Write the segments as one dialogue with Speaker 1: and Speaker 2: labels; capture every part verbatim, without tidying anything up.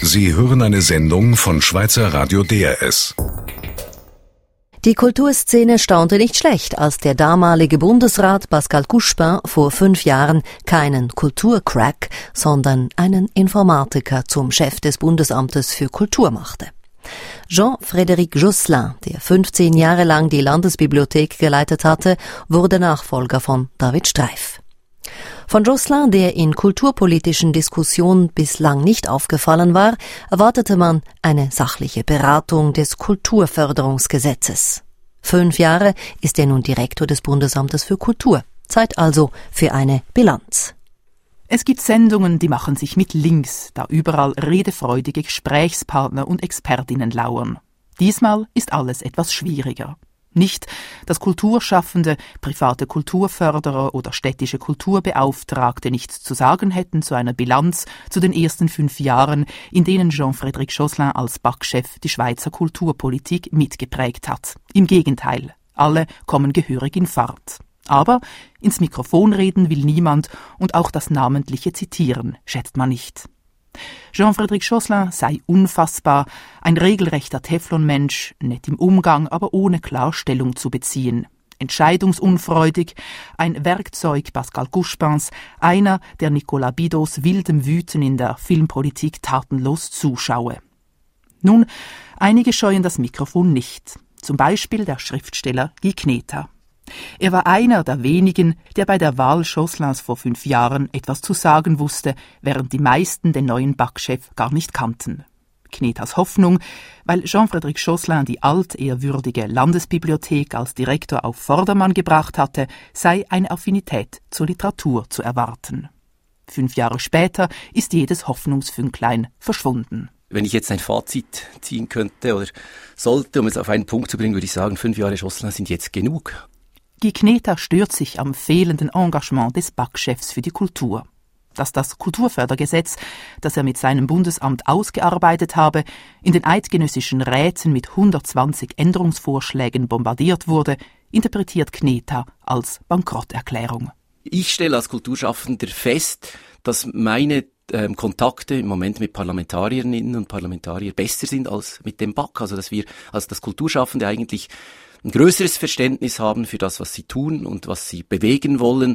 Speaker 1: Sie hören eine Sendung von Schweizer Radio D R S.
Speaker 2: Die Kulturszene staunte nicht schlecht, als der damalige Bundesrat Pascal Couchepin vor fünf Jahren keinen Kulturcrack, sondern einen Informatiker zum Chef des Bundesamtes für Kultur machte. Jean-Frédéric Josselin, der fünfzehn Jahre lang die Landesbibliothek geleitet hatte, wurde Nachfolger von David Streif. Von Josselin, der in kulturpolitischen Diskussionen bislang nicht aufgefallen war, erwartete man eine sachliche Beratung des Kulturförderungsgesetzes. Fünf Jahre ist er nun Direktor des Bundesamtes für Kultur. Zeit also für eine Bilanz.
Speaker 3: Es gibt Sendungen, die machen sich mit links, da überall redefreudige Gesprächspartner und Expertinnen lauern. Diesmal ist alles etwas schwieriger. Nicht, dass Kulturschaffende, private Kulturförderer oder städtische Kulturbeauftragte nichts zu sagen hätten zu einer Bilanz zu den ersten fünf Jahren, in denen Jean-Frédéric Josselin als B A K-Chef die Schweizer Kulturpolitik mitgeprägt hat. Im Gegenteil, alle kommen gehörig in Fahrt. Aber ins Mikrofon reden will niemand und auch das namentliche Zitieren schätzt man nicht. Jean-Frédéric Josselin sei unfassbar, ein regelrechter Teflonmensch, nett im Umgang, aber ohne klar Stellung zu beziehen. Entscheidungsunfreudig, ein Werkzeug Pascal Couchepins, einer, der Nicolas Bidos wildem Wüten in der Filmpolitik tatenlos zuschaue. Nun, einige scheuen das Mikrofon nicht, zum Beispiel der Schriftsteller Guy Kneta. Er war einer der wenigen, der bei der Wahl Josselins vor fünf Jahren etwas zu sagen wusste, während die meisten den neuen B A K-Chef gar nicht kannten. Knetas Hoffnung, weil Jean-Frédéric Josselin die altehrwürdige Landesbibliothek als Direktor auf Vordermann gebracht hatte, sei eine Affinität zur Literatur zu erwarten. Fünf Jahre später ist jedes Hoffnungsfünklein verschwunden.
Speaker 4: Wenn ich jetzt ein Fazit ziehen könnte oder sollte, um es auf einen Punkt zu bringen, würde ich sagen, fünf Jahre Josselin sind jetzt genug.
Speaker 3: Guy Kneta stört sich am fehlenden Engagement des B A K-Chefs für die Kultur. Dass das Kulturfördergesetz, das er mit seinem Bundesamt ausgearbeitet habe, in den eidgenössischen Räten mit hundertzwanzig Änderungsvorschlägen bombardiert wurde, interpretiert Kneta als Bankrotterklärung.
Speaker 4: Ich stelle als Kulturschaffender fest, dass meine ähm, Kontakte im Moment mit Parlamentarierinnen und Parlamentariern besser sind als mit dem B A K. Also dass wir als das Kulturschaffende eigentlich ein größeres Verständnis haben für das, was sie tun und was sie bewegen wollen,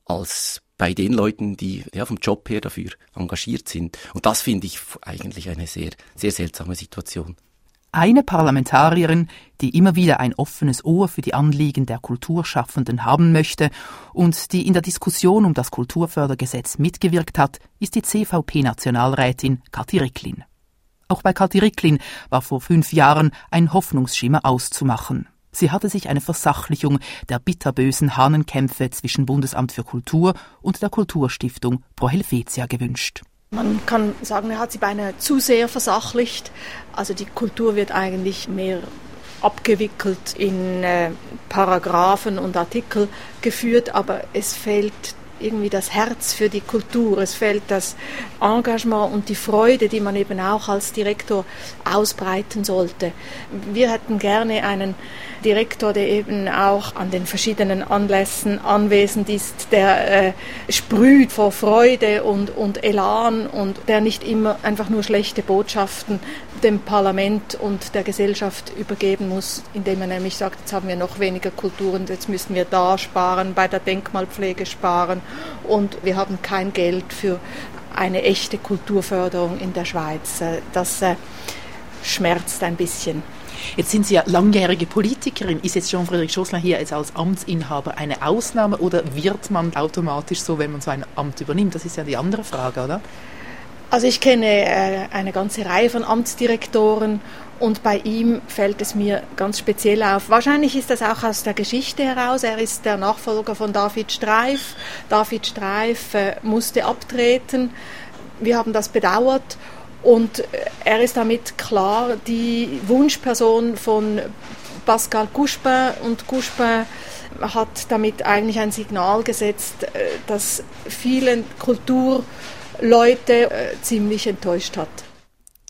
Speaker 4: als bei den Leuten, die ja vom Job her dafür engagiert sind. Und das finde ich eigentlich eine sehr, sehr seltsame Situation.
Speaker 3: Eine Parlamentarierin, die immer wieder ein offenes Ohr für die Anliegen der Kulturschaffenden haben möchte und die in der Diskussion um das Kulturfördergesetz mitgewirkt hat, ist die C V P-Nationalrätin Kathi Ricklin. Auch bei Kathi Ricklin war vor fünf Jahren ein Hoffnungsschimmer auszumachen. Sie hatte sich eine Versachlichung der bitterbösen Hahnenkämpfe zwischen Bundesamt für Kultur und der Kulturstiftung Pro Helvetia gewünscht.
Speaker 5: Man kann sagen, er hat sie beinahe zu sehr versachlicht. Also die Kultur wird eigentlich mehr abgewickelt in äh, Paragraphen und Artikel geführt, aber es fehlt irgendwie das Herz für die Kultur, es fehlt das Engagement und die Freude, die man eben auch als Direktor ausbreiten sollte. Wir hätten gerne einen Direktor, der eben auch an den verschiedenen Anlässen anwesend ist, der äh, sprüht vor Freude und, und Elan und der nicht immer einfach nur schlechte Botschaften dem Parlament und der Gesellschaft übergeben muss, indem er nämlich sagt, jetzt haben wir noch weniger Kultur und jetzt müssen wir da sparen, bei der Denkmalpflege sparen und wir haben kein Geld für eine echte Kulturförderung in der Schweiz. Das äh, schmerzt ein bisschen.
Speaker 3: Jetzt sind Sie ja langjährige Politikerin. Ist jetzt Jean-Frédéric Josselin hier jetzt als Amtsinhaber eine Ausnahme oder wird man automatisch so, wenn man so ein Amt übernimmt? Das ist ja die andere Frage, oder?
Speaker 5: Also ich kenne äh, eine ganze Reihe von Amtsdirektoren und bei ihm fällt es mir ganz speziell auf. Wahrscheinlich ist das auch aus der Geschichte heraus. Er ist der Nachfolger von David Streif. David Streif äh, musste abtreten. Wir haben das bedauert. Und er ist damit klar die Wunschperson von Pascal Couchepin und Couchepin hat damit eigentlich ein Signal gesetzt, das viele Kulturleute ziemlich enttäuscht hat.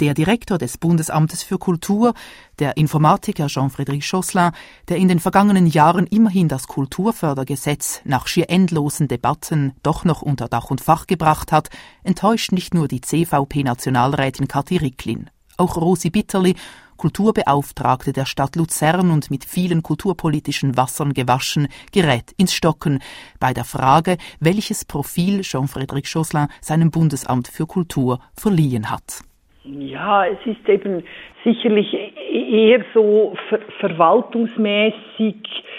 Speaker 3: Der Direktor des Bundesamtes für Kultur, der Informatiker Jean-Frédéric Josselin, der in den vergangenen Jahren immerhin das Kulturfördergesetz nach schier endlosen Debatten doch noch unter Dach und Fach gebracht hat, enttäuscht nicht nur die C V P-Nationalrätin Kathi Ricklin. Auch Rosi Bitterli, Kulturbeauftragte der Stadt Luzern und mit vielen kulturpolitischen Wassern gewaschen, gerät ins Stocken bei der Frage, welches Profil Jean-Frédéric Josselin seinem Bundesamt für Kultur verliehen hat.
Speaker 6: Ja, es ist eben sicherlich eher so ver- verwaltungsmäßig,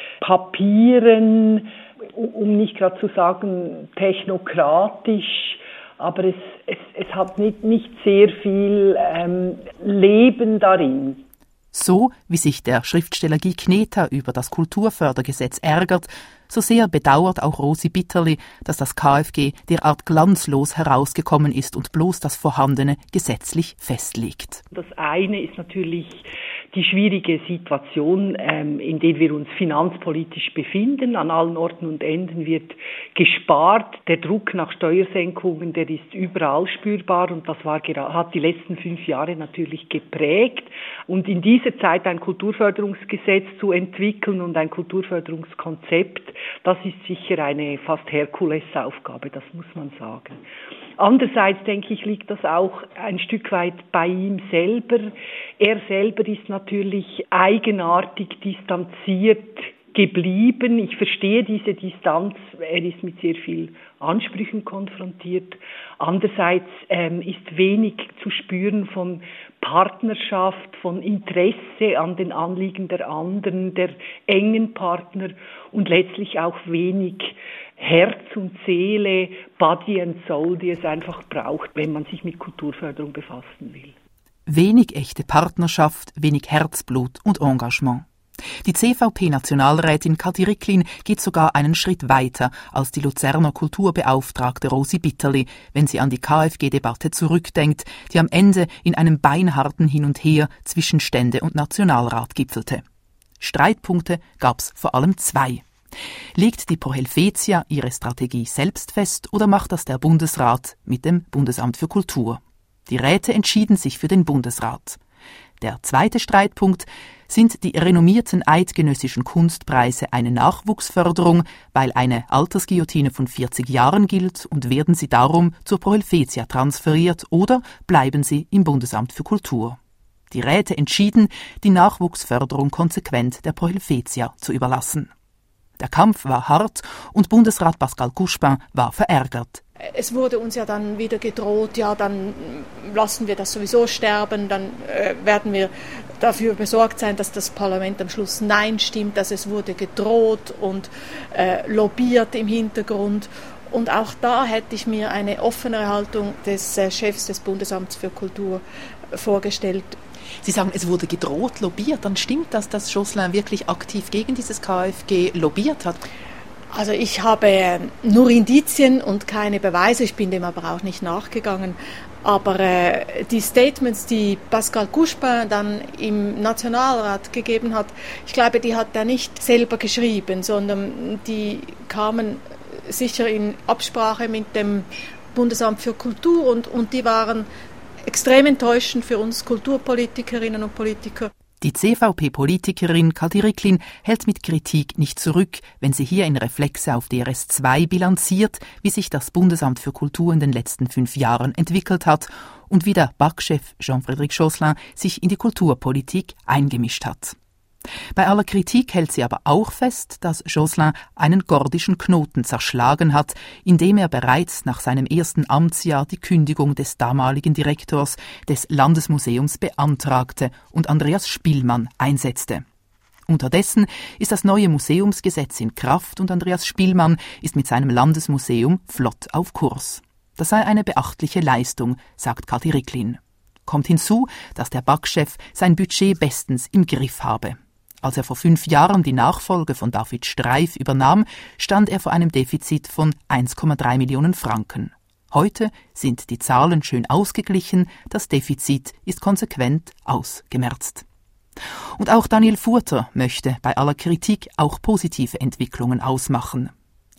Speaker 6: Papieren, um nicht gerade zu sagen technokratisch, aber es, es, es hat nicht, nicht sehr viel ähm, Leben darin.
Speaker 3: So wie sich der Schriftsteller Guy Kneta über das Kulturfördergesetz ärgert, so sehr bedauert auch Rosi Bitterli, dass das K F G derart glanzlos herausgekommen ist und bloß das Vorhandene gesetzlich festlegt.
Speaker 6: Das eine ist natürlich die schwierige Situation, ähm, in der wir uns finanzpolitisch befinden. An allen Orten und Enden wird gespart. Der Druck nach Steuersenkungen, der ist überall spürbar und das war, hat die letzten fünf Jahre natürlich geprägt. Und in dieser Zeit ein Kulturförderungsgesetz zu entwickeln und ein Kulturförderungskonzept, das ist sicher eine fast Herkulesaufgabe, das muss man sagen. Andererseits, denke ich, liegt das auch ein Stück weit bei ihm selber. Er selber ist natürlich eigenartig distanziert geblieben. Ich verstehe diese Distanz. Er ist mit sehr vielen Ansprüchen konfrontiert. Andererseits ähm, ist wenig zu spüren von Partnerschaft, von Interesse an den Anliegen der anderen, der engen Partner und letztlich auch wenig Herz und Seele, Body and Soul, die es einfach braucht, wenn man sich mit Kulturförderung befassen will.
Speaker 3: Wenig echte Partnerschaft, wenig Herzblut und Engagement. Die C V P-Nationalrätin Kathi Ricklin geht sogar einen Schritt weiter als die Luzerner Kulturbeauftragte Rosi Bitterli, wenn sie an die K F G-Debatte zurückdenkt, die am Ende in einem beinharten Hin und Her zwischen Stände und Nationalrat gipfelte. Streitpunkte gab's vor allem zwei. Legt die Pro Helvetia ihre Strategie selbst fest oder macht das der Bundesrat mit dem Bundesamt für Kultur? Die Räte entschieden sich für den Bundesrat. Der zweite Streitpunkt: Sind die renommierten eidgenössischen Kunstpreise eine Nachwuchsförderung, weil eine Altersguillotine von vierzig Jahren gilt und werden sie darum zur Pro Helvetia transferiert oder bleiben sie im Bundesamt für Kultur? Die Räte entschieden, die Nachwuchsförderung konsequent der Pro Helvetia zu überlassen. Der Kampf war hart und Bundesrat Pascal Couchepin war verärgert.
Speaker 5: Es wurde uns ja dann wieder gedroht, ja, dann lassen wir das sowieso sterben, dann äh, werden wir dafür besorgt sein, dass das Parlament am Schluss Nein stimmt, dass es wurde gedroht und äh, lobbyiert im Hintergrund. Und auch da hätte ich mir eine offenere Haltung des äh, Chefs des Bundesamts für Kultur vorgestellt.
Speaker 3: Sie sagen, es wurde gedroht, lobbyiert. Dann stimmt das, dass Josselin wirklich aktiv gegen dieses K F G lobbyiert hat?
Speaker 5: Also ich habe nur Indizien und keine Beweise, ich bin dem aber auch nicht nachgegangen. Aber äh, die Statements, die Pascal Couchepin dann im Nationalrat gegeben hat, ich glaube, die hat er nicht selber geschrieben, sondern die kamen sicher in Absprache mit dem Bundesamt für Kultur und, und die waren extrem enttäuschend für uns Kulturpolitikerinnen und Politiker.
Speaker 3: Die C V P-Politikerin Kathi Ricklin hält mit Kritik nicht zurück, wenn sie hier in Reflexe auf D R S zwei bilanziert, wie sich das Bundesamt für Kultur in den letzten fünf Jahren entwickelt hat und wie der B A K-Chef Jean-Frédéric Josselin sich in die Kulturpolitik eingemischt hat. Bei aller Kritik hält sie aber auch fest, dass Josselin einen gordischen Knoten zerschlagen hat, indem er bereits nach seinem ersten Amtsjahr die Kündigung des damaligen Direktors des Landesmuseums beantragte und Andreas Spielmann einsetzte. Unterdessen ist das neue Museumsgesetz in Kraft und Andreas Spielmann ist mit seinem Landesmuseum flott auf Kurs. Das sei eine beachtliche Leistung, sagt Kathi Ricklin. Kommt hinzu, dass der B A K-Chef sein Budget bestens im Griff habe. Als er vor fünf Jahren die Nachfolge von David Streif übernahm, stand er vor einem Defizit von eins Komma drei Millionen Franken. Heute sind die Zahlen schön ausgeglichen, das Defizit ist konsequent ausgemerzt. Und auch Daniel Furter möchte bei aller Kritik auch positive Entwicklungen ausmachen.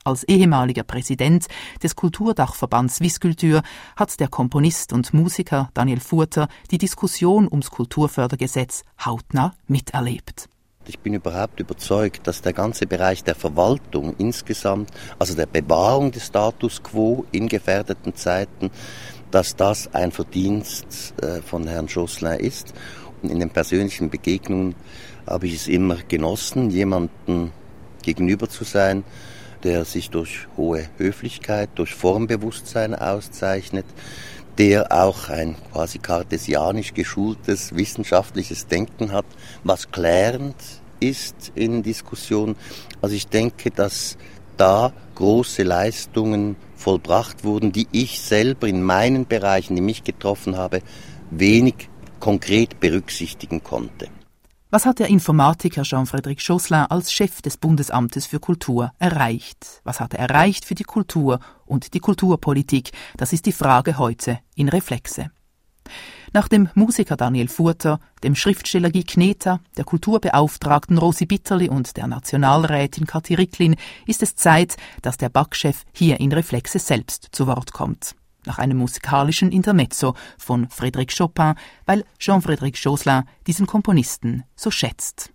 Speaker 3: Als ehemaliger Präsident des Kulturdachverbands Swisskultur hat der Komponist und Musiker Daniel Furter die Diskussion ums Kulturfördergesetz hautnah miterlebt.
Speaker 7: Ich bin überhaupt überzeugt, dass der ganze Bereich der Verwaltung insgesamt, also der Bewahrung des Status quo in gefährdeten Zeiten, dass das ein Verdienst von Herrn Josselin ist. Und in den persönlichen Begegnungen habe ich es immer genossen, jemandem gegenüber zu sein, der sich durch hohe Höflichkeit, durch Formbewusstsein auszeichnet, der auch ein quasi kartesianisch geschultes wissenschaftliches Denken hat, was klärend ist in Diskussionen. Also ich denke, dass da große Leistungen vollbracht wurden, die ich selber in meinen Bereichen, die mich getroffen habe, wenig konkret berücksichtigen konnte.
Speaker 3: Was hat der Informatiker Jean-Frédéric Josselin als Chef des Bundesamtes für Kultur erreicht? Was hat er erreicht für die Kultur und die Kulturpolitik? Das ist die Frage heute in Reflexe. Nach dem Musiker Daniel Furter, dem Schriftsteller Guy Kneta, der Kulturbeauftragten Rosi Bitterli und der Nationalrätin Kathi Ricklin ist es Zeit, dass der B A K-Chef hier in Reflexe selbst zu Wort kommt. Nach einem musikalischen Intermezzo von Frédéric Chopin, weil Jean-Frédéric Josselin diesen Komponisten so schätzt.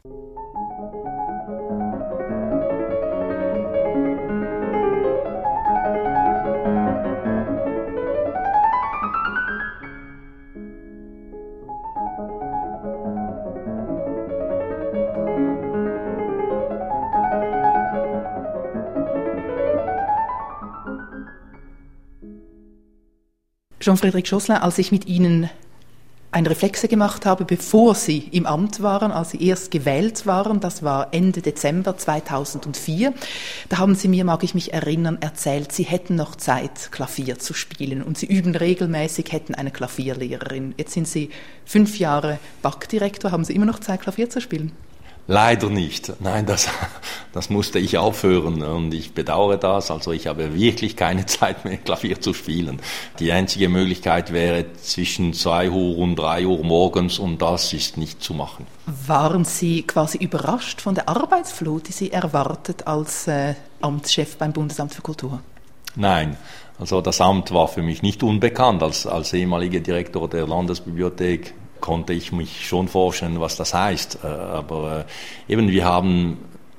Speaker 3: Jean-Frédéric Josselin, als ich mit Ihnen ein Reflexe gemacht habe, bevor Sie im Amt waren, als Sie erst gewählt waren, das war Ende Dezember zweitausendvier, da haben Sie mir, mag ich mich erinnern, erzählt, Sie hätten noch Zeit, Klavier zu spielen und Sie üben regelmäßig, hätten eine Klavierlehrerin. Jetzt sind Sie fünf Jahre B A K-Direktor, haben Sie immer noch Zeit, Klavier zu spielen?
Speaker 8: Leider nicht. Nein, das, das musste ich aufhören und ich bedauere das. Also ich habe wirklich keine Zeit mehr, Klavier zu spielen. Die einzige Möglichkeit wäre zwischen zwei Uhr und drei Uhr morgens und das ist nicht zu machen.
Speaker 3: Waren Sie quasi überrascht von der Arbeitsflut, die Sie erwartet als äh, Amtschef beim Bundesamt für Kultur?
Speaker 8: Nein. Also das Amt war für mich nicht unbekannt. Als, als ehemaliger Direktor der Landesbibliothek konnte ich mich schon vorstellen, was das heißt. Aber eben, wir haben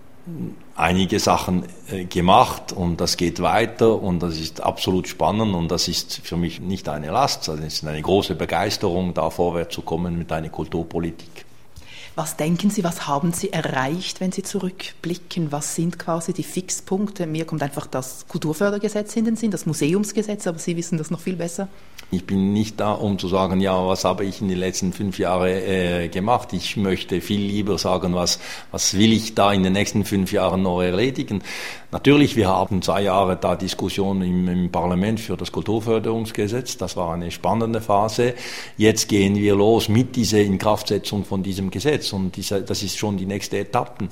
Speaker 8: einige Sachen gemacht und das geht weiter und das ist absolut spannend und das ist für mich nicht eine Last, sondern es ist eine große Begeisterung, da vorwärts zu kommen mit einer Kulturpolitik.
Speaker 3: Was denken Sie, was haben Sie erreicht, wenn Sie zurückblicken? Was sind quasi die Fixpunkte? Mir kommt einfach das Kulturfördergesetz in den Sinn, das Museumsgesetz, aber Sie wissen das noch viel besser.
Speaker 8: Ich bin nicht da, um zu sagen, ja, was habe ich in den letzten fünf Jahren äh, gemacht. Ich möchte viel lieber sagen, was, was will ich da in den nächsten fünf Jahren noch erledigen. Natürlich, wir haben zwei Jahre da Diskussion im, im Parlament für das Kulturförderungsgesetz. Das war eine spannende Phase. Jetzt gehen wir los mit dieser Inkraftsetzung von diesem Gesetz und diese, das ist schon die nächste Etappe.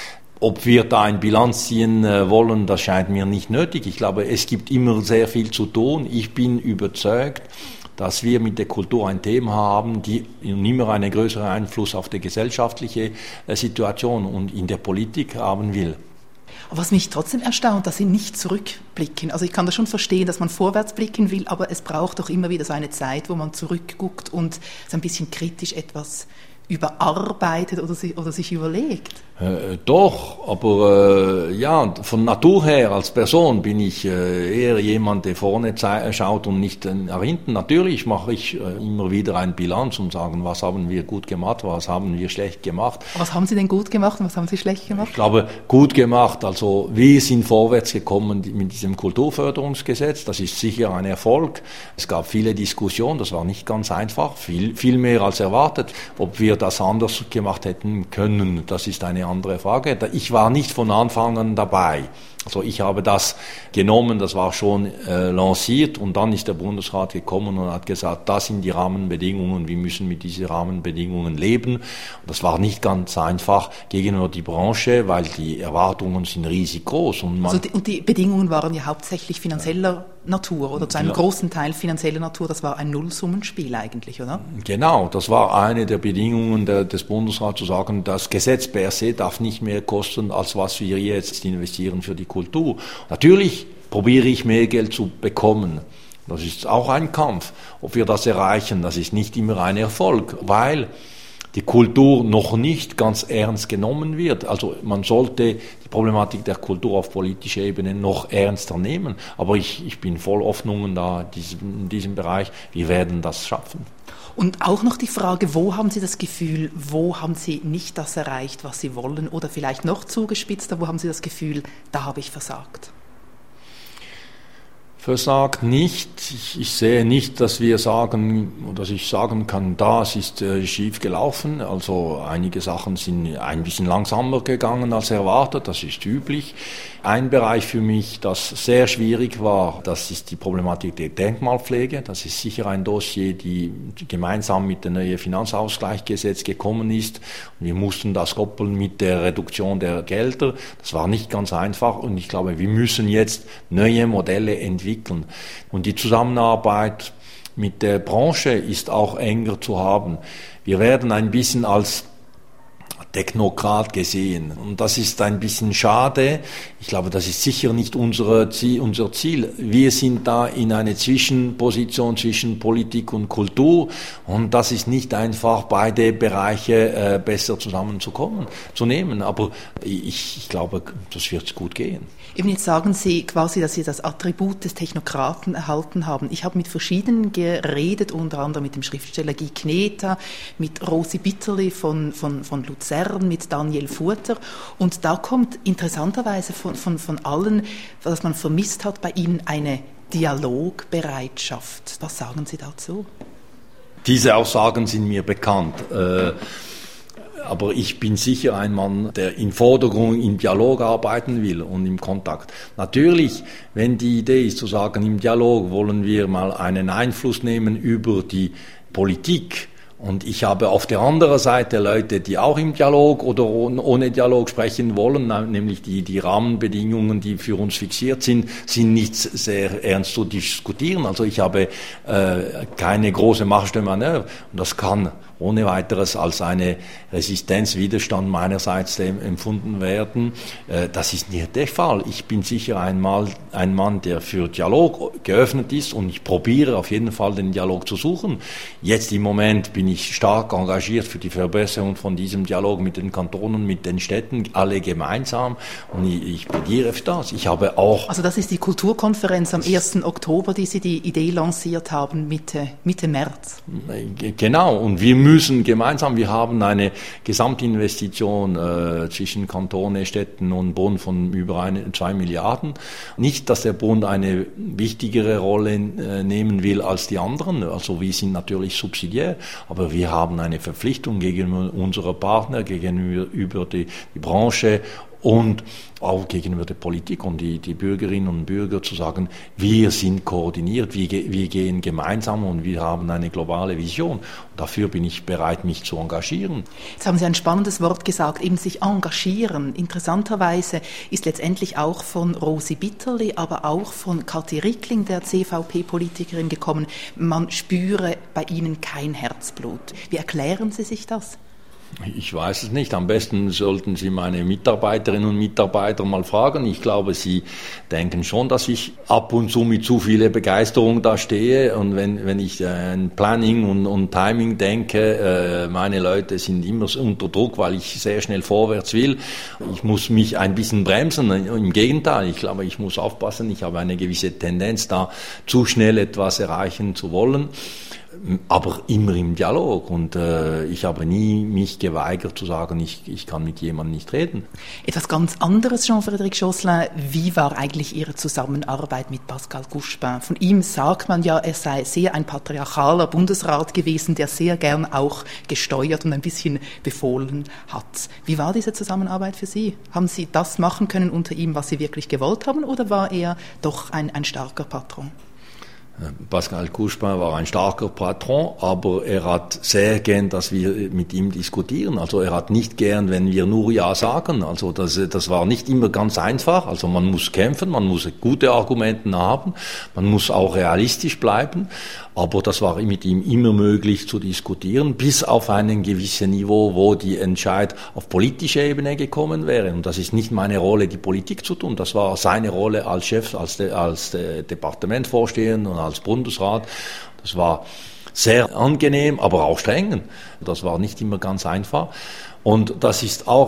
Speaker 8: Ob wir da eine Bilanz ziehen wollen, das scheint mir nicht nötig. Ich glaube, es gibt immer sehr viel zu tun. Ich bin überzeugt, dass wir mit der Kultur ein Thema haben, die immer einen größeren Einfluss auf die gesellschaftliche Situation und in der Politik haben will.
Speaker 3: Aber was mich trotzdem erstaunt, dass Sie nicht zurückblicken. Also ich kann das schon verstehen, dass man vorwärts blicken will, aber es braucht doch immer wieder so eine Zeit, wo man zurückguckt und so ein bisschen kritisch etwas überarbeitet oder sich, oder sich überlegt.
Speaker 8: Äh, doch, aber äh, ja, von Natur her als Person bin ich äh, eher jemand, der vorne schaut und nicht äh, nach hinten. Natürlich mache ich äh, immer wieder eine Bilanz und sagen, was haben wir gut gemacht, was haben wir schlecht gemacht.
Speaker 3: Was haben Sie denn gut gemacht und was haben Sie schlecht gemacht?
Speaker 8: Ich glaube, gut gemacht, also wir sind vorwärts gekommen mit diesem Kulturförderungsgesetz, das ist sicher ein Erfolg. Es gab viele Diskussionen, das war nicht ganz einfach, viel, viel mehr als erwartet. Ob wir das anders gemacht hätten können, das ist eine andere Frage. Ich war nicht von Anfang an dabei. Also ich habe das genommen, das war schon äh, lanciert und dann ist der Bundesrat gekommen und hat gesagt, das sind die Rahmenbedingungen, wir müssen mit diesen Rahmenbedingungen leben. Und das war nicht ganz einfach gegenüber die Branche, weil die Erwartungen sind riesig groß. Und, man
Speaker 3: also die, und die Bedingungen waren ja hauptsächlich finanzieller Natur oder zu einem ja. großen Teil finanzieller Natur. Das war ein Nullsummenspiel eigentlich, oder?
Speaker 8: Genau, das war eine der Bedingungen der, des Bundesrats, zu sagen, das Gesetz per se darf nicht mehr kosten, als was wir jetzt investieren für die Kultur. Natürlich probiere ich mehr Geld zu bekommen. Das ist auch ein Kampf. Ob wir das erreichen, das ist nicht immer ein Erfolg, weil die Kultur noch nicht ganz ernst genommen wird. Also man sollte die Problematik der Kultur auf politischer Ebene noch ernster nehmen. Aber ich, ich bin voll Hoffnungen da in diesem Bereich. Wir werden das schaffen.
Speaker 3: Und auch noch die Frage, wo haben Sie das Gefühl, wo haben Sie nicht das erreicht, was Sie wollen? Oder vielleicht noch zugespitzter, wo haben Sie das Gefühl, da habe ich versagt?
Speaker 8: Versagt nicht. Ich, ich sehe nicht, dass wir sagen, dass ich sagen kann, das ist äh, schief gelaufen. Also einige Sachen sind ein bisschen langsamer gegangen als erwartet. Das ist üblich. Ein Bereich für mich, das sehr schwierig war, das ist die Problematik der Denkmalpflege. Das ist sicher ein Dossier, die gemeinsam mit dem neuen Finanzausgleichsgesetz gekommen ist. Und wir mussten das koppeln mit der Reduktion der Gelder. Das war nicht ganz einfach. Und ich glaube, wir müssen jetzt neue Modelle entwickeln. Und die Zusammenarbeit mit der Branche ist auch enger zu haben. Wir werden ein bisschen als Technokrat gesehen. Und das ist ein bisschen schade. Ich glaube, das ist sicher nicht unsere Ziel, unser Ziel. Wir sind da in einer Zwischenposition zwischen Politik und Kultur. Und das ist nicht einfach, beide Bereiche äh, besser zusammenzukommen, zu nehmen. Aber ich, ich glaube, das wird gut gehen.
Speaker 3: Eben jetzt sagen Sie quasi, dass Sie das Attribut des Technokraten erhalten haben. Ich habe mit verschiedenen geredet, unter anderem mit dem Schriftsteller Guy Kneta, mit Rosi Bitterli von, von, von Luzern, mit Daniel Furter. Und da kommt interessanterweise von, von, von allen, was man vermisst hat bei Ihnen, eine Dialogbereitschaft. Was sagen Sie dazu?
Speaker 8: Diese Aussagen sind mir bekannt. Äh, Aber ich bin sicher ein Mann, der in Vordergrund im Dialog arbeiten will und im Kontakt. Natürlich, wenn die Idee ist zu sagen, im Dialog wollen wir mal einen Einfluss nehmen über die Politik. Und ich habe auf der anderen Seite Leute, die auch im Dialog oder ohne Dialog sprechen wollen, nämlich die, die Rahmenbedingungen, die für uns fixiert sind, sind nicht sehr ernst zu diskutieren. Also ich habe äh, keine große Marge de Manœuvre und das kann ohne weiteres als eine Resistenz, Widerstand meinerseits empfunden werden. Äh, das ist nicht der Fall. Ich bin sicher einmal ein Mann, der für Dialog geöffnet ist und ich probiere auf jeden Fall den Dialog zu suchen. Jetzt im Moment bin ich stark engagiert für die Verbesserung von diesem Dialog mit den Kantonen, mit den Städten, alle gemeinsam und ich, ich plädiere für das. Ich habe auch...
Speaker 3: Also das ist die Kulturkonferenz am ersten Oktober, die Sie die Idee lanciert haben, Mitte, Mitte März.
Speaker 8: Genau, und wir müssen gemeinsam, wir haben eine Gesamtinvestition äh, zwischen Kantone, Städten und Bund von über eine, zwei Milliarden. Nicht, dass der Bund eine wichtigere Rolle äh, nehmen will als die anderen, also wir sind natürlich subsidiär, aber wir haben eine Verpflichtung gegenüber unseren Partnern, gegenüber die, die Branche und auch gegenüber der Politik und die, die Bürgerinnen und Bürger zu sagen, wir sind koordiniert, wir, wir gehen gemeinsam und wir haben eine globale Vision. Und dafür bin ich bereit, mich zu engagieren.
Speaker 3: Jetzt haben Sie ein spannendes Wort gesagt, eben sich engagieren. Interessanterweise ist letztendlich auch von Rosi Bitterli, aber auch von Kathi Rickling, der C V P-Politikerin, gekommen, man spüre bei Ihnen kein Herzblut. Wie erklären Sie sich das?
Speaker 8: Ich weiß es nicht. Am besten sollten Sie meine Mitarbeiterinnen und Mitarbeiter mal fragen. Ich glaube, sie denken schon, dass ich ab und zu mit zu viel Begeisterung da stehe. Und wenn, wenn ich an Planning und, und Timing denke, äh, meine Leute sind immer unter Druck, weil ich sehr schnell vorwärts will. Ich muss mich ein bisschen bremsen. Im Gegenteil, ich glaube, ich muss aufpassen. Ich habe eine gewisse Tendenz, da zu schnell etwas erreichen zu wollen. Aber immer im Dialog und äh, ich habe nie mich geweigert zu sagen, ich, ich kann mit jemandem nicht reden.
Speaker 3: Etwas ganz anderes, Jean-Frédéric Josselin, wie war eigentlich Ihre Zusammenarbeit mit Pascal Couchepin? Von ihm sagt man ja, er sei sehr ein patriarchaler Bundesrat gewesen, der sehr gern auch gesteuert und ein bisschen befohlen hat. Wie war diese Zusammenarbeit für Sie? Haben Sie das machen können unter ihm, was Sie wirklich gewollt haben, oder war er doch ein, ein starker Patron?
Speaker 8: Pascal Couchepin war ein starker Patron, aber er hat sehr gern, dass wir mit ihm diskutieren. Also er hat nicht gern, wenn wir nur Ja sagen. Also das, das war nicht immer ganz einfach. Also man muss kämpfen, man muss gute Argumente haben, man muss auch realistisch bleiben. Aber das war mit ihm immer möglich zu diskutieren, bis auf ein gewisses Niveau, wo die Entscheid auf politischer Ebene gekommen wäre. Und das ist nicht meine Rolle, die Politik zu tun. Das war seine Rolle als Chef, als, de, als de Departementvorsteher und als Bundesrat. Das war sehr angenehm, aber auch streng. Das war nicht immer ganz einfach. Und das ist auch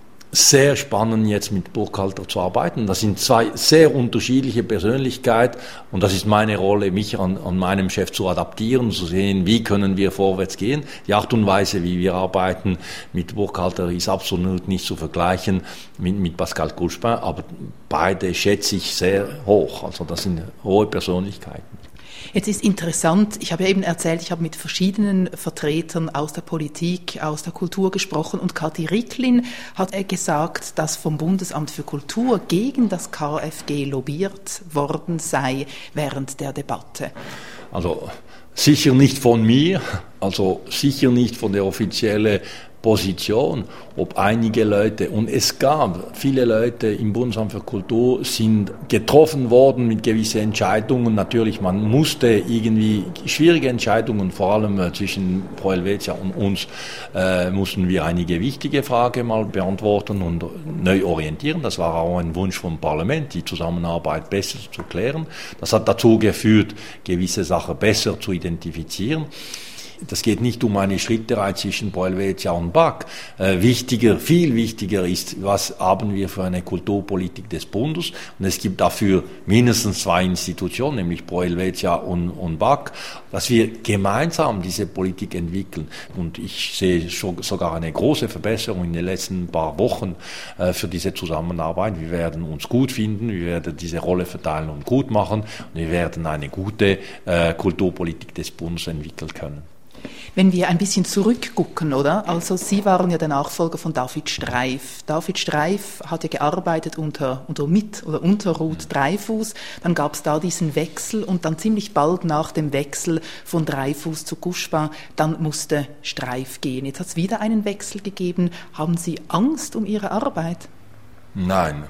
Speaker 8: sehr spannend, jetzt mit Burkhalter zu arbeiten. Das sind zwei sehr unterschiedliche Persönlichkeiten und das ist meine Rolle, mich an, an meinem Chef zu adaptieren, zu sehen, wie können wir vorwärts gehen. Die Art und Weise, wie wir arbeiten mit Burkhalter, ist absolut nicht zu vergleichen mit, mit Pascal Couchepin, aber beide schätze ich sehr hoch. Also das sind hohe Persönlichkeiten.
Speaker 3: Jetzt ist interessant, ich habe ja eben erzählt, ich habe mit verschiedenen Vertretern aus der Politik, aus der Kultur gesprochen und Kathi Ricklin hat gesagt, dass vom Bundesamt für Kultur gegen das K F G lobbyiert worden sei während der Debatte.
Speaker 8: Also sicher nicht von mir, also sicher nicht von der offiziellen Position, ob einige Leute, und es gab viele Leute im Bundesamt für Kultur, sind getroffen worden mit gewissen Entscheidungen. Natürlich, man musste irgendwie schwierige Entscheidungen, vor allem äh, zwischen Pro Helvetia und uns, äh, mussten wir einige wichtige Fragen mal beantworten und neu orientieren. Das war auch ein Wunsch vom Parlament, die Zusammenarbeit besser zu klären. Das hat dazu geführt, gewisse Sachen besser zu identifizieren. Das geht nicht um eine Schritterei zwischen Pro Helvetia und B A K. Äh, wichtiger, viel wichtiger ist, was haben wir für eine Kulturpolitik des Bundes. Und es gibt dafür mindestens zwei Institutionen, nämlich Pro Helvetia und, und B A K, dass wir gemeinsam diese Politik entwickeln. Und ich sehe schon, sogar eine große Verbesserung in den letzten paar Wochen äh, für diese Zusammenarbeit. Wir werden uns gut finden, wir werden diese Rolle verteilen und gut machen. Und wir werden eine gute äh, Kulturpolitik des Bundes entwickeln können.
Speaker 3: Wenn wir ein bisschen zurückgucken, oder? Also Sie waren ja der Nachfolger von David Streif. David Streif hat ja gearbeitet unter, unter mit oder unter Ruth Dreifuss. Dann gab es da diesen Wechsel und dann ziemlich bald nach dem Wechsel von Dreifuss zu Couchepin, dann musste Streif gehen. Jetzt hat es wieder einen Wechsel gegeben. Haben Sie Angst um Ihre Arbeit?
Speaker 8: Nein.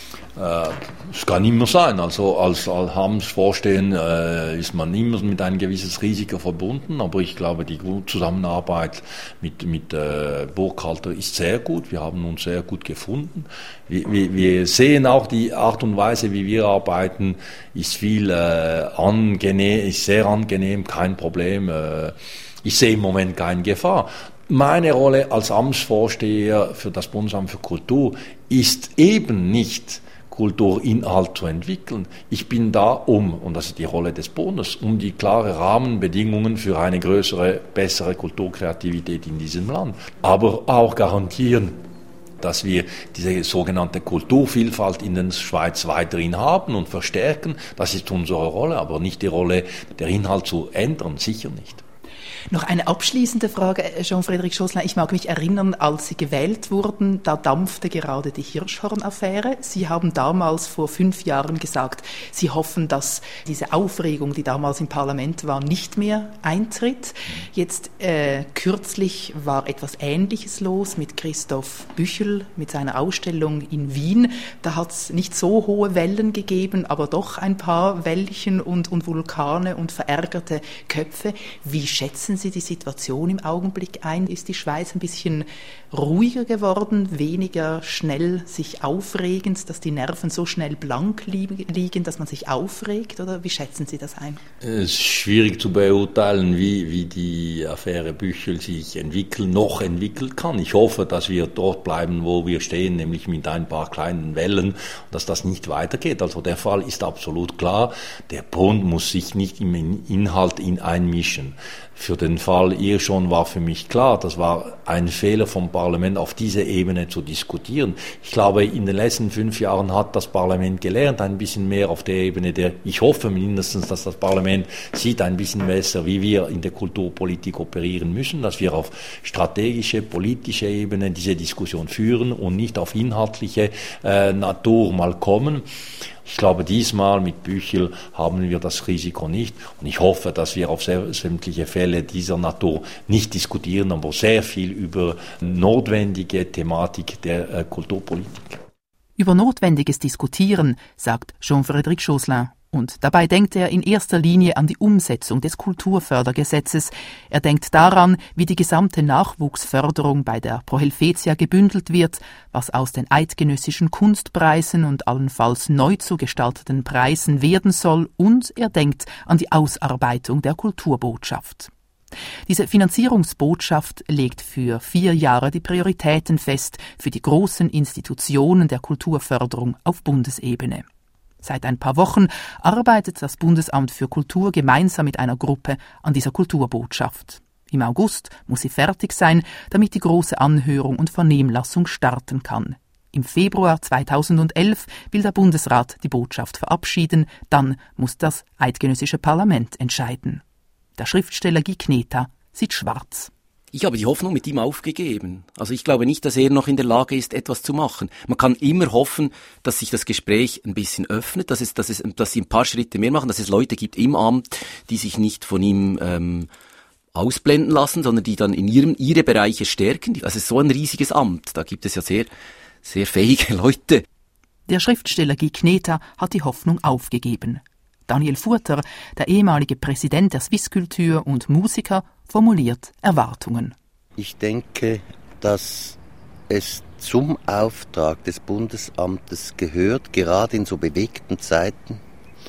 Speaker 8: Es kann immer sein, also als Amtsvorsteher äh, ist man immer mit einem gewisses Risiko verbunden, aber ich glaube, die Zusammenarbeit mit, mit äh, Burkhalter ist sehr gut, wir haben uns sehr gut gefunden. Wir, wir, wir sehen auch die Art und Weise, wie wir arbeiten, ist viel äh, angenehm, ist sehr angenehm, kein Problem. Äh, ich sehe im Moment keine Gefahr. Meine Rolle als Amtsvorsteher für das Bundesamt für Kultur ist eben nicht Kulturinhalt zu entwickeln. Ich bin da um, und das ist die Rolle des Bundes, um die klaren Rahmenbedingungen für eine größere, bessere Kulturkreativität in diesem Land. Aber auch garantieren, dass wir diese sogenannte Kulturvielfalt in der Schweiz weiterhin haben und verstärken. Das ist unsere Rolle, aber nicht die Rolle, der Inhalt zu ändern, sicher nicht.
Speaker 3: Noch eine abschließende Frage, Jean-Frédéric Josselin. Ich mag mich erinnern, als Sie gewählt wurden, da dampfte gerade die Hirschhorn-Affäre. Sie haben damals vor fünf Jahren gesagt, Sie hoffen, dass diese Aufregung, die damals im Parlament war, nicht mehr eintritt. Jetzt äh, kürzlich war etwas Ähnliches los mit Christoph Büchel, mit seiner Ausstellung in Wien. Da hat es nicht so hohe Wellen gegeben, aber doch ein paar Wellchen und, und Vulkane und verärgerte Köpfe. Wie schätzen Sie die Situation im Augenblick ein? Ist die Schweiz ein bisschen ruhiger geworden, weniger schnell sich aufregend, dass die Nerven so schnell blank liegen, dass man sich aufregt? Oder wie schätzen Sie das ein?
Speaker 8: Es ist schwierig zu beurteilen, wie, wie die Affäre Büchel sich entwickeln, noch entwickeln kann. Ich hoffe, dass wir dort bleiben, wo wir stehen, nämlich mit ein paar kleinen Wellen, dass das nicht weitergeht. Also der Fall ist absolut klar. Der Bund muss sich nicht im Inhalt in einmischen. Für den Fall Hirschhorn war für mich klar, das war ein Fehler vom Parlament, auf dieser Ebene zu diskutieren. Ich glaube, in den letzten fünf Jahren hat das Parlament gelernt, ein bisschen mehr auf der Ebene der, ich hoffe mindestens, dass das Parlament sieht ein bisschen besser, wie wir in der Kulturpolitik operieren müssen, dass wir auf strategische, politische Ebene diese Diskussion führen und nicht auf inhaltliche äh, Natur mal kommen. Ich glaube, diesmal mit Büchel haben wir das Risiko nicht. Und ich hoffe, dass wir auf sämtliche Fälle dieser Natur nicht diskutieren, aber sehr viel über notwendige Thematik der äh, Kulturpolitik.
Speaker 3: Über notwendiges Diskutieren, sagt Jean-Frédéric Josselin. Und dabei denkt er in erster Linie an die Umsetzung des Kulturfördergesetzes. Er denkt daran, wie die gesamte Nachwuchsförderung bei der Pro Helvetia gebündelt wird, was aus den eidgenössischen Kunstpreisen und allenfalls neu zu gestalteten Preisen werden soll, und er denkt an die Ausarbeitung der Kulturbotschaft. Diese Finanzierungsbotschaft legt für vier Jahre die Prioritäten fest für die großen Institutionen der Kulturförderung auf Bundesebene. Seit ein paar Wochen arbeitet das Bundesamt für Kultur gemeinsam mit einer Gruppe an dieser Kulturbotschaft. Im August muss sie fertig sein, damit die große Anhörung und Vernehmlassung starten kann. Im Februar zweitausendelf will der Bundesrat die Botschaft verabschieden, dann muss das eidgenössische Parlament entscheiden. Der Schriftsteller Guy Kneta sieht schwarz.
Speaker 4: Ich habe die Hoffnung mit ihm aufgegeben. Also ich glaube nicht, dass er noch in der Lage ist, etwas zu machen. Man kann immer hoffen, dass sich das Gespräch ein bisschen öffnet, dass es, dass es, dass sie ein paar Schritte mehr machen, dass es Leute gibt im Amt, die sich nicht von ihm ähm, ausblenden lassen, sondern die dann in ihrem ihre Bereiche stärken. Das ist so ein riesiges Amt. Da gibt es ja sehr, sehr fähige Leute.
Speaker 3: Der Schriftsteller Guy Kneta hat die Hoffnung aufgegeben. Daniel Furter, der ehemalige Präsident der Swisskultur und Musiker, formuliert Erwartungen.
Speaker 7: Ich denke, dass es zum Auftrag des Bundesamtes gehört, gerade in so bewegten Zeiten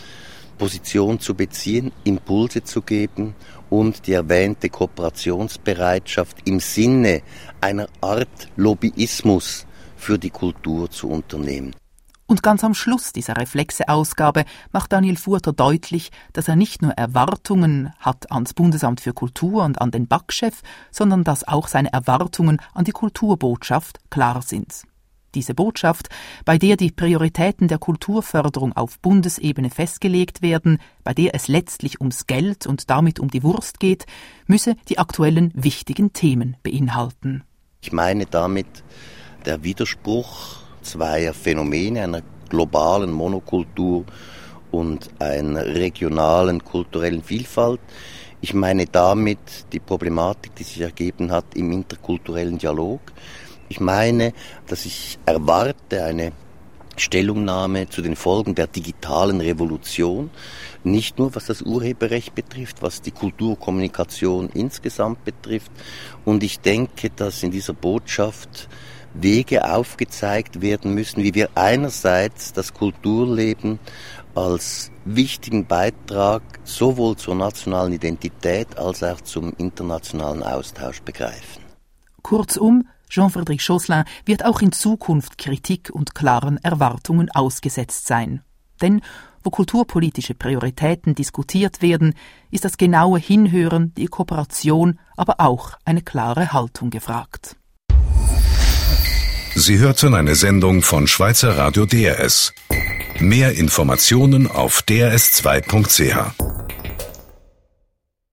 Speaker 7: Position zu beziehen, Impulse zu geben und die erwähnte Kooperationsbereitschaft im Sinne einer Art Lobbyismus für die Kultur zu unternehmen.
Speaker 3: Und ganz am Schluss dieser Reflexe-Ausgabe macht Daniel Furter deutlich, dass er nicht nur Erwartungen hat ans Bundesamt für Kultur und an den B A K-Chef, sondern dass auch seine Erwartungen an die Kulturbotschaft klar sind. Diese Botschaft, bei der die Prioritäten der Kulturförderung auf Bundesebene festgelegt werden, bei der es letztlich ums Geld und damit um die Wurst geht, müsse die aktuellen wichtigen Themen beinhalten.
Speaker 7: Ich meine damit der Widerspruch zweier Phänomene, einer globalen Monokultur und einer regionalen kulturellen Vielfalt. Ich meine damit die Problematik, die sich ergeben hat im interkulturellen Dialog. Ich meine, dass ich erwarte eine Stellungnahme zu den Folgen der digitalen Revolution, nicht nur was das Urheberrecht betrifft, was die Kulturkommunikation insgesamt betrifft. Und ich denke, dass in dieser Botschaft Wege aufgezeigt werden müssen, wie wir einerseits das Kulturleben als wichtigen Beitrag sowohl zur nationalen Identität als auch zum internationalen Austausch begreifen.
Speaker 3: Kurzum, Jean-Frédéric Josselin wird auch in Zukunft Kritik und klaren Erwartungen ausgesetzt sein. Denn wo kulturpolitische Prioritäten diskutiert werden, ist das genaue Hinhören, die Kooperation, aber auch eine klare Haltung gefragt.
Speaker 1: Sie hörten eine Sendung von Schweizer Radio D R S. Mehr Informationen auf d r s zwei punkt c h.